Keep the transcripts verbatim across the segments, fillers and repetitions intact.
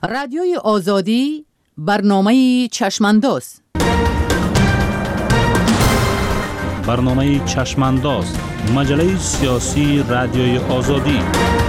رادیوی آزادی برنامه چشمانداز. برنامه چشمانداز، مجله سیاسی رادیوی آزادی.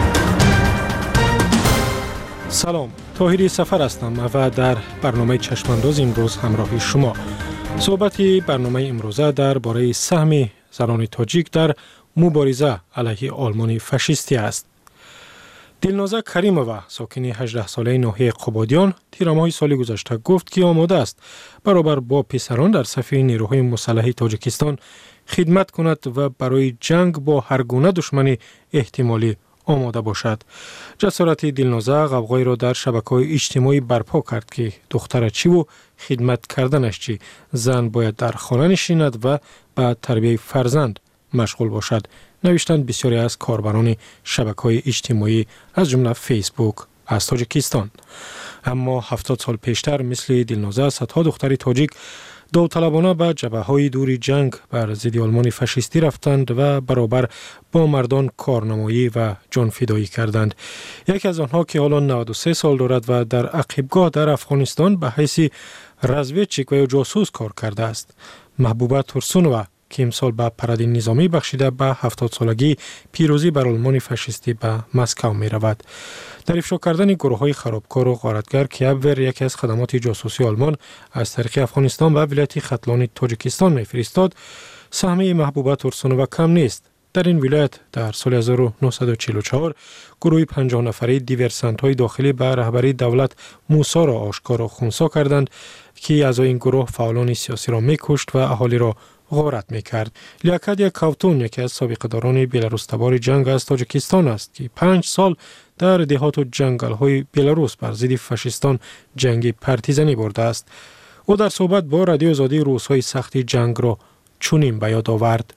سلام، طاهری سفر هستم و در برنامه چشمانداز امروز همراه شما. صحبتی برنامه امروزه درباره سهم زنان تاجیک در مبارزه علیه آلمان فاشیستی است. دلنازه کریمووا، ساکن هجده ساله ناحیه قبادیان، تیر ماه سال گذشته گفت که آماده است برابر با پسران در صف نیروهای مسلح تاجیکستان خدمت کند و برای جنگ با هر گونه دشمن احتمالی آماده باشد. جسارت دلنازه غوغایی را در شبکه‌های اجتماعی برپا کرد که دختر چی و خدمت کردنش چی، زن باید در خانه نشیند و به تربیت فرزند مشغول باشد، نوشتند بسیاری از کاربران شبکه‌های اجتماعی از جمله فیسبوک از تاجیکستان. اما هفتاد سال پیشتر مثل دلنازه صدها دختر تاجیک داوطلبانه به جبهه‌های دور جنگ بر ضد آلمان فاشیستی رفتند و برابر با مردان کارنمایی و جان فدایی کردند. یکی از آنها که حالا نود و سه سال دارد و در عقبگاه در افغانستان به حیث رزویچیک و جاسوس کار کرده است، محبوبه تورسونووا، که امسال به پرده نظامی بخشیده به هفتاد سالگی پیروزی بر آلمان فاشیستی به مسکو می رود. در افشا کردن گروه های خرابکار و غارتگر که ابور یکی از خدمات جاسوسی آلمان از طریق افغانستان و ولایت ختلان تاجیکستان می فرستاد، سهم محبوبه تورسونووا کم نیست. در این ولایت در سال هزار و نهصد و چهل و چهار گروه پنجاه نفره دیورسانت های داخلی به رهبری دولت موسی را آشکار و خنثی کردند که اعضای این گروه فعالان سیاسی را می کشت و اهالی را غارت میکرد. لیاکادیا کاوتون یکی از سابقه‌داران بلاروس تبار جنگ از تاجیکستان است که پنج سال در دهات و جنگل‌های بلاروس بر ضد فاشیستان جنگ پرتیزنی برده است. او در صحبت با رادیو آزادی روزهای سختی جنگ را چنین به یاد آورد.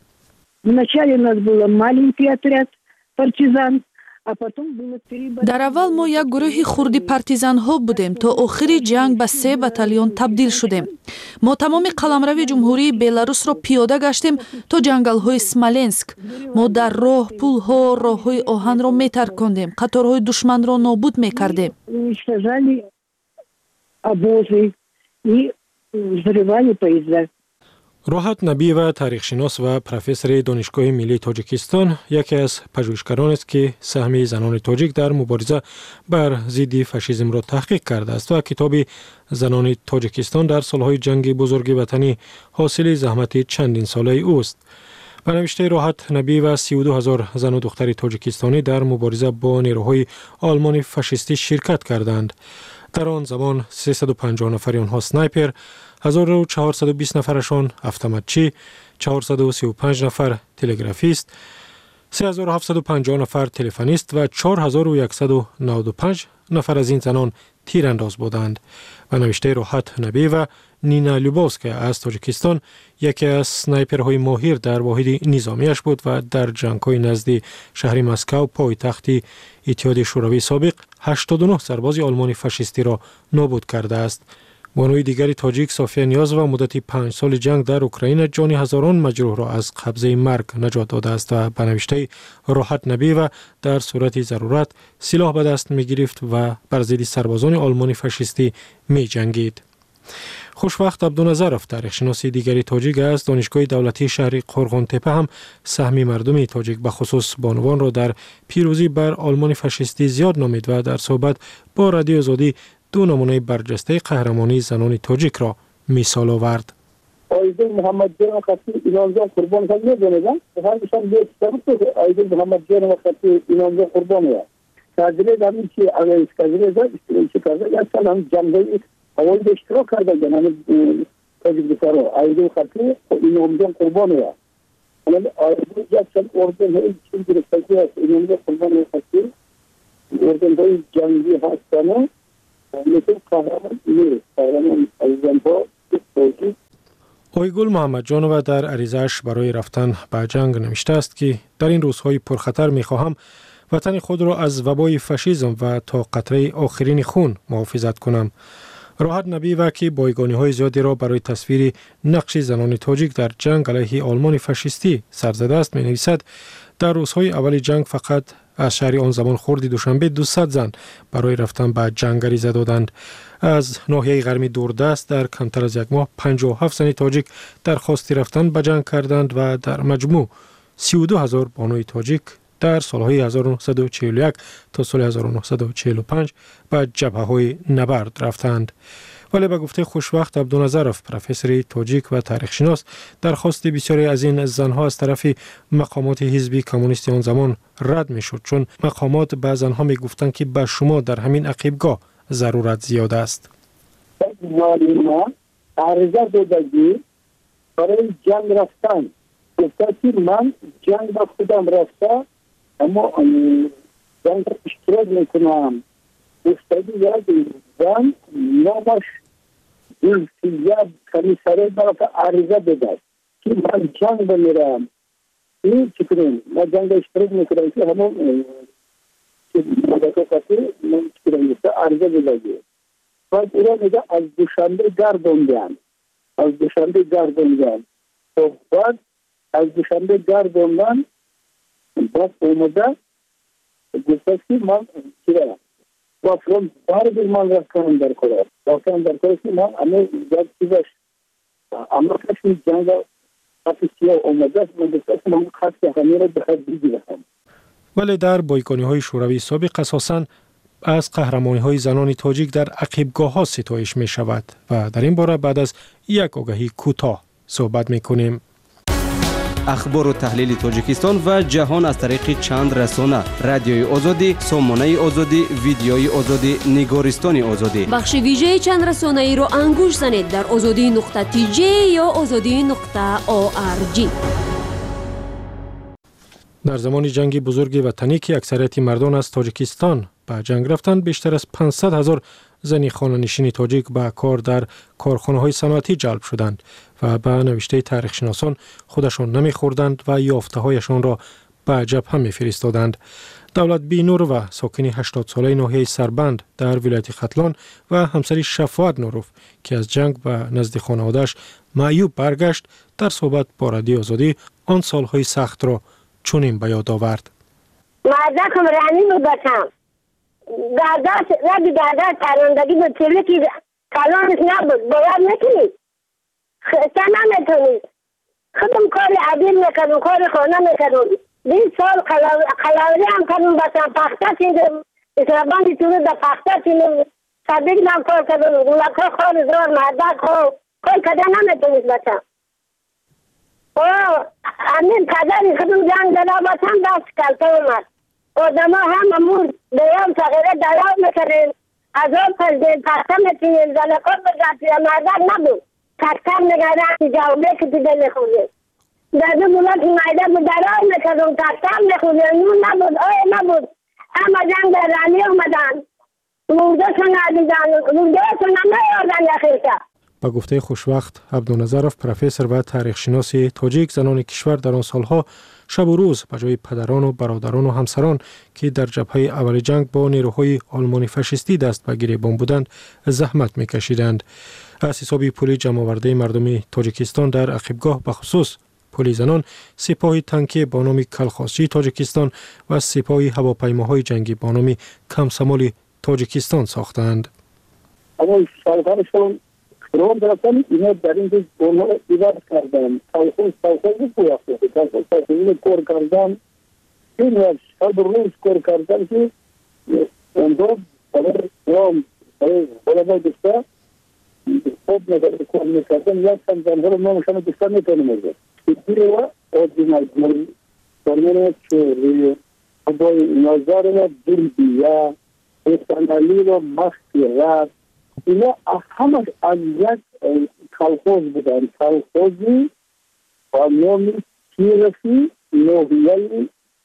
در اول ما یک گروه خردی پارتیزان ها بودیم تا آخر جنگ به سه بتالیون تبدیل شدیم. ما تمام قلمرو جمهوری بلاروس را پیاده گشتیم تا جنگل های اسمالنسک. ما در راه پول ها راه های آهن را می ترکاندیم، قطارهای دشمن را نابود می کردیم. راحت نبیوه، تاریخشناس و پروفسور دانشگاه ملی تاجیکستان، یکی از پژوهشگران است که سهم زنان تاجیک در مبارزه بر ضد فاشیسم را تحقیق کرده است و کتاب زنان تاجیکستان در سالهای جنگ بزرگ وطنی حاصل زحمت چندین ساله اوست. به نوشته راحت نبیوه، سی و دو هزار زن و دختر تاجیکستانی در مبارزه با نیروهای آلمان فاشیستی شرکت کردند. در آن زمان سیصد و پنجاه نفر آنها سنایپر، هزار و چهارصد و بیست نفرشان автоматچی، چهارصد و سی و پنج نفر تلگرافیست، سه هزار و هفتصد و پنجاه نفر تلفنیست و چهار هزار و صد و نود و پنج نفر از این زنان تیرانداز بودند. و نوشته راحت نبیوه، نینا لوبوسکا از تاجیکستان یکی از سنایپرهای ماهر در واحد نظامیش بود و در جنگ‌های نزد شهر مسکو پایتخت اتحاد شوروی سابق هشتاد و نه سرباز آلمان فاشیستی را نابود کرده است. بانوی دیگری تاجیک صافیه نیازووا مدت پنج سال جنگ در اوکراین جان هزاران مجروح را از قبضه مرگ نجات داده است و به نوشته راحت نبیوه در صورت ضرورت سلاح به دست می گرفت و بر ضد سربازان آلمان فاشیستی می جنگید. خوشوقت عبدالنظرов، تاریخشناس دیگری تاجیک از دانشگاه دولتی شهر قرغان تپه، هم سهم مردم تاجیک به خصوص بانوان را در پیروزی بر آلمان فاشیستی زیاد نامید و در صحبت با رادیو آزادی دو نمونه برجسته قهرمانی زنان تاجیک را مثال آورد. آیدل محمد جان خطی اینانجا قربان کنید نمیدونم همشان بیت سرت آیدل محمد جان خطی اینانجا قربانه تاجره دادن که اگر اسکازره دا اشتراک کرده یا سلام جنگی اول اشتراک کرده جناب تاجیک بسارو آیدل خطی اینانجا قربانه ولی آیدل جسد اردن هیچ چیزی رسیدگی است اینانجا قربانه خطی اردن های جنگی هستند لیکن قهرمان نیست قهرمان ایزن با تاجیک. آیگل محمد جانووا در عریضه‌اش برای رفتن به جنگ نوشته است که در این روزهای پرخطر می‌خواهم وطن خود را از وبای فاشیسم و تا قطره آخرین خون محافظت کنم. راحت نبیوه که بایگانی‌های زیادی را برای تصویر نقش زنان تاجیک در جنگ علیه آلمان فاشیستی سر زده است می‌نویسد در روزهای اول جنگ فقط از شهر آن زمان خردی دوشنبه دویست زن برای رفتن به جنگ غریزه دادند. از ناحیه غربی دوردست در کمتر از یک ماه پنجاه و هفت زن تاجیک درخواست رفتن به جنگ کردند و در مجموع سی و دو هزار بانوی تاجیک در سالهای هزار و نهصد و چهل و یک تا سال هزار و نهصد و چهل و پنج به جبهه‌های نبرد رفتند. ولی به گفته خوشوقت عبدالنظرов پروفسور تاجیک و تاریخ شناس، درخواست بسیاری از این زنها از طرف مقامات حزب کمونیست آن زمان رد میشد، چون مقامات به زنها میگفتند که به شما در همین عقیبگاه ضرورت زیاد است. ما عرضه دادگی برای جنگ رفتن گفته که من جنگ با خودم رفته اما جنگ را اشتراک میکنم. گفتگی یک زن نامش دلسیزه کمیسره برای عرضه داده که من جنگ بمیرم. این چی کنیم؟ ما جنگ اشتراک میکنم که همون مدکه کسی من چی کنیم گفته عرضه داده. بعد ایران میگه از دوشنبه گردوندن از دوشنبه گردوندن و بعد از دوشنبه گردوندن بعد اومده گفته که من چی دارم و فرم بار bir man rastlanım der kolar. Rastlanım der kolar ki man ama güzel çizer. Ama kaçın canlı kapısiya olmadı. Ben de sen man kaç yakamira daha bilgi verdim. ولی در بایگانی های شوروی سابق اساساً از قهرمانی های زنان تاجیک در عقیبگاه ها ستایش می شود و در این باره بعد از یک آگهی کوتاه صحبت می کنیم. اخبار و تحلیل تاجیکستان و جهان از طریق چند رسانه: رادیوی آزادی، سامانه آزادی، ویدیوی آزادی، نگارستان آزادی. بخش ویژه چند رسانه ای را انگوش زنید در آزادی نقطه تی جی یا آزادی نقطه او آر جی. در زمان جنگ بزرگ وطنی که اکثریت مردان از تاجیکستان به جنگ رفتند، بیشتر از پانصد هزار زنی خانه‌نشین تاجیک به کار در کارخانه‌های صنعتی جلب شدند و به نوشته تاریخ شناسان خودشان نمی‌خوردند و یافته‌هایشان را به جبهه می‌فرستادند. دولت بینور و ساکن هشتاد ساله ناحیه سربند در ولایت ختلان و همسری شفاعت نوروف که از جنگ به نزد خانواده‌اش معیوب برگشت، در صحبت با رادیو آزادی آن سالهای سخت را چنین به یاد آورد. مردم رانی بودم. گردش رد گردش پروندگی به چیزی که کلانش نبود باید نکنید خسته نمیتونید خودم کار عدیل میکنم کار خانه میکنم بیست سال قلاوری هم کنم بسن پخته چیزم اسرابانی تونه در پخته چیزم صدیق نم کار کردم لکه خور زور مردک خور کار کده نمیتونید بسن همین قدری خودم جنگ دلا بسن دست کلته اومد آدم ها هم امون بیان تغییره دلال میکنین از آن پرزید پخته میتونین زلکات بگردی مردک نبود تکتر نگرد جاوبه که دیگه نخونید در دو بولت مایده بود دلال میکنم تکتر نخونید نون نبود آی نبود اما جنگ در رانی آمدن روزه شون عزیزان روزه شون نمیاردن یخیرکه. با گفته خوشوقت عبدالنظرov پروفسور و تاریخ شناس تاجیک، زنان کشور در آن سالها شب و روز به جای پدران و برادران و همسران که در جبهه اول جنگ با نیروهای آلمانی فاشیستی دست به گریبان بودند زحمت میکشیدند. از حساب پول جمع‌آورده مردم تاجیکستان در عقیبگاه به خصوص پل زنان، سپاه تانکی با نام کلخاسچی تاجیکستان و سپاه هواپیماهای جنگی با نام کمسمال تاجیکستان ساختند. اما سالهاشون روم درستان اینا در این جز اونها ایواد کردن سالخوز سالخوز بپویافته سالخوز سالخوزین کور کردن این و شب روز کور کردن که اونها برای روم برای بلابای دسته خوب نگرد کور میکردن یا سمزنها رو نامشان دسته میتونه میزد ایتیره و اوزینال برمونه چه روی بای نظر و دلبی یا استانالی و مختی رد اینا همه از یک کلخوز بودن کلخوزی با نام تیرفی نوحیه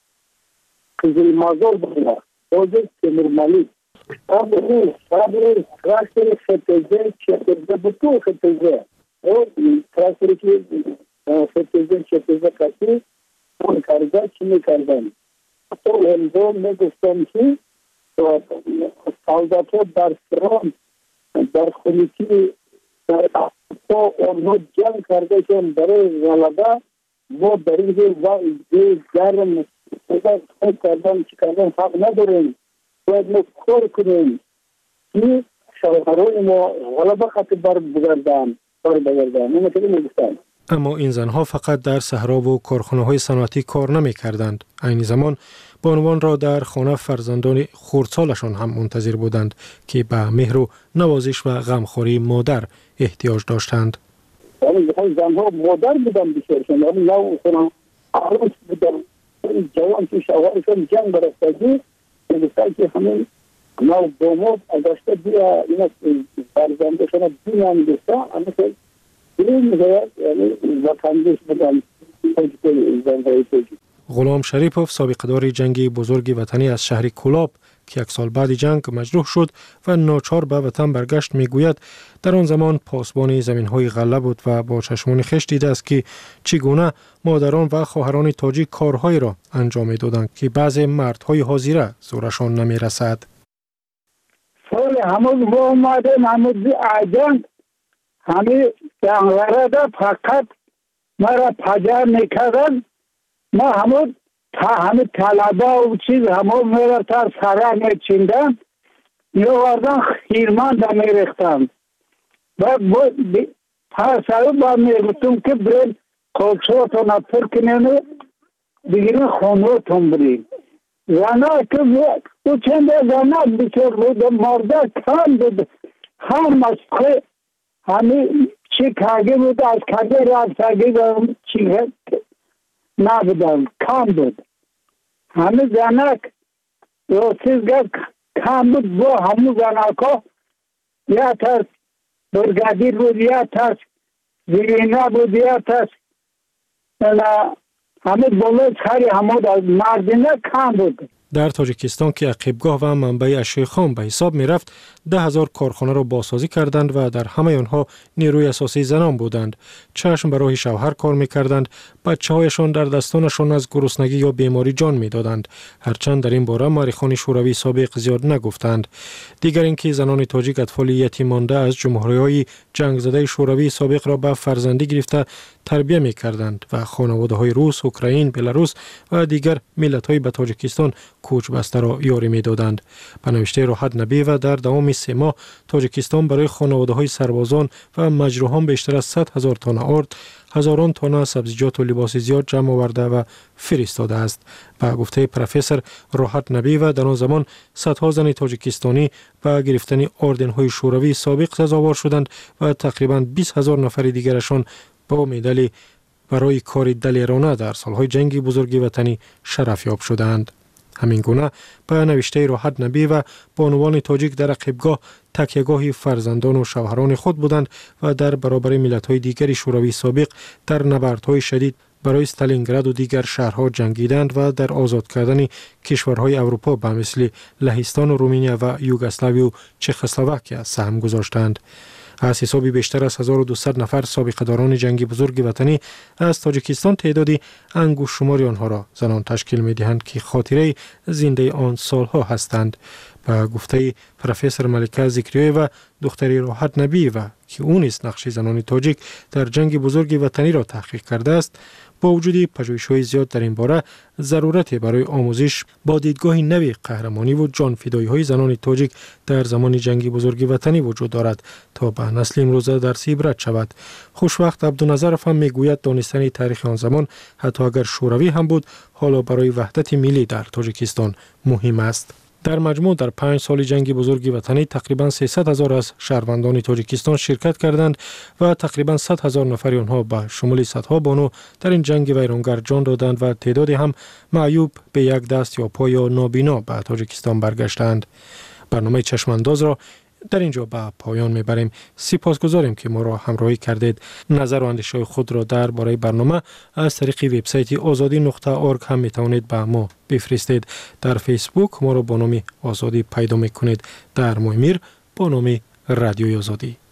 قزل مازور بودن خوزه تیمور ملیک صبر صبر تراکتر فتزه چتزه بطور فتزه او تراکتر که فتزه چتزه کسی اون کرده چی میکردن تو هنزون میگفتن که سالداتو در فرانس در خونیکی در افتا آنها جنگ کرده که برای غلبه ما در این وقت گرم خود کردن چی کردن حق نداریم. باید ما کار کنیم که شوهرای ما غلبه خطی بر بگردن بر بگردن. اون مثلا میگفتن. اما این زنها فقط در صحرا و کارخانه‌های صنعتی کار نمی‌کردند. عین زمان بانوان را در خانه فرزندان خردسالشان هم منتظر بودند که به مهر و نوازش و غمخوری مادر احتیاج داشتند. یعنی زنها مادر بودن بیشترشون، یعنی نو خونه عروس بودن. جوان که شوهرشون جنگ برفتگی میگفتن که همین نو داماد اگرشته بیا اینا فرزندشون بیا میگفتن اما که این میگوید یعنی وطندش بودن زنهای توجی. غلام شریپوف سابقه‌دار جنگ بزرگ وطنی از شهر کولاب که یک سال بعد جنگ مجروح شد و ناچار به وطن برگشت میگوید در آن زمان پاسبان زمین‌های غله بود و با چشمان خویش دیده است که چگونه مادران و خواهران تاجیک کارهایی را انجام می‌دادند که بعضی مردهای حاضره زورشان نمی‌رسد. سال همون با اومدن همون جنگ همه جنگ‌ورده فقط مرا پجر میکردن. ما همون تا همه طلبه و چیز همون میره تا سره میچیندن میوردن خیرمان دا میرختن و تا سره با میگفتم که برید کلچوتون اپر کنین بگیرین خونوتون برید. زنها که او چنده زنها بسر بود مرده کم بود هم از که همه چی کاغی بود از کاغی رفتگی دارم چی نبودن کم بود. همه زنک روسیزگاه کم بود با همه زنک ها یا تاس برگادیر بود یا تاس زیرینا بود یا تاس همه بلوچ خری همه مردینه کم بود. در تاجیکستان که عقیبگاه و منبع اشیاء خام به حساب می رفت ده هزار کارخانه را بازسازی کردند و در همه آنها نیروی اساسی زنان بودند. چشم به راه شوهر کار می کردند. بچه هایشان در دستانشان از گرسنگی یا بیماری جان می دادند. هرچند در این باره مورخان شوروی سابق زیاد نگفتند. دیگر اینکه زنان تاجیک اطفال یتیم مانده از جمهوری‌های جنگ زده شوروی سابق را به فرزندی گرفته تربیت می کردند و خانواده های روس، اوکراین، بلاروس و دیگر ملت های به تاجیکستان کوچ بسته را یاری می دادند. به نوشته راحت نبی و در دوام سه ماه تاجیکستان برای خانواده های سربازان و مجروحان بیشتر از صد هزار تن آرد، هزاران تن سبزیجات و لباس زیاد جمع آورده و فرستاده است. به گفته پروفسور راحت نبی و در آن زمان صدها زن تاجیکستانی با گرفتن اردن های شوروی سابق سزاوار شدند و تقریبا بیست هزار نفر دیگرشان با مدال برای کار دلیرانه در سالهای جنگ بزرگ وطنی شرف یاب شدند. همین گونه به نوشته راحت نبی و بانوان تاجیک در عقیبگاه تکیهگاه فرزندان و شوهران خود بودند و در برابر ملت‌های دیگر شوروی سابق در نبردهای شدید برای استالینگراد و دیگر شهرها جنگیدند و در آزاد کردن کشورهای اروپا به مثل لهستان و رومانیا و یوگسلاوی و چخسلواکیا سهم گذاشتند. از حسابی بیشتر از هزار و دویست نفر سابقه‌داران جنگ بزرگ وطنی از تاجیکستان تعدادی انگوش شماری آنها را زنان تشکیل می‌دهند که خاطره زنده آن سالها هستند. به گفته پروفسور ملکه ذکریه و دختری راحت نبی و که او نیز نقش زنان تاجیک در جنگ بزرگ وطنی را تحقیق کرده است، با وجود پژوهش‌های زیاد در این باره ضرورت برای آموزش با دیدگاه نوی قهرمانی و جانفدایی‌های زنان تاجیک در زمان جنگ بزرگ وطنی وجود دارد تا به نسل امروزه درس عبرت شود. خوشوقت عبدالنظرف هم میگوید دانستن تاریخ آن زمان حتی اگر شوروی هم بود حالا برای وحدت ملی در تاجیکستان مهم است. در مجموع در پنج سال جنگ بزرگ وطنی تقریباً سیصد هزار از شهروندان تاجیکستان شرکت کردند و تقریباً صد هزار نفر آنها به شمول صدها بانو در این جنگ ویرانگر جان دادند و تعدادی هم معیوب به یک دست یا پا یا نابینا به تاجیکستان برگشتند. برنامه چشمانداز را در اینجا به پایان میبریم. سپاسگزاریم که ما را همراهی کردید. نظر و اندیشه خود را در باره برنامه از طریق وبسایت آزادی نقطه اورگ هم میتوانید به ما بفرستید. در فیسبوک ما را با نام آزادی پیدا میکنید. در مویمیر با نام رادیوی آزادی.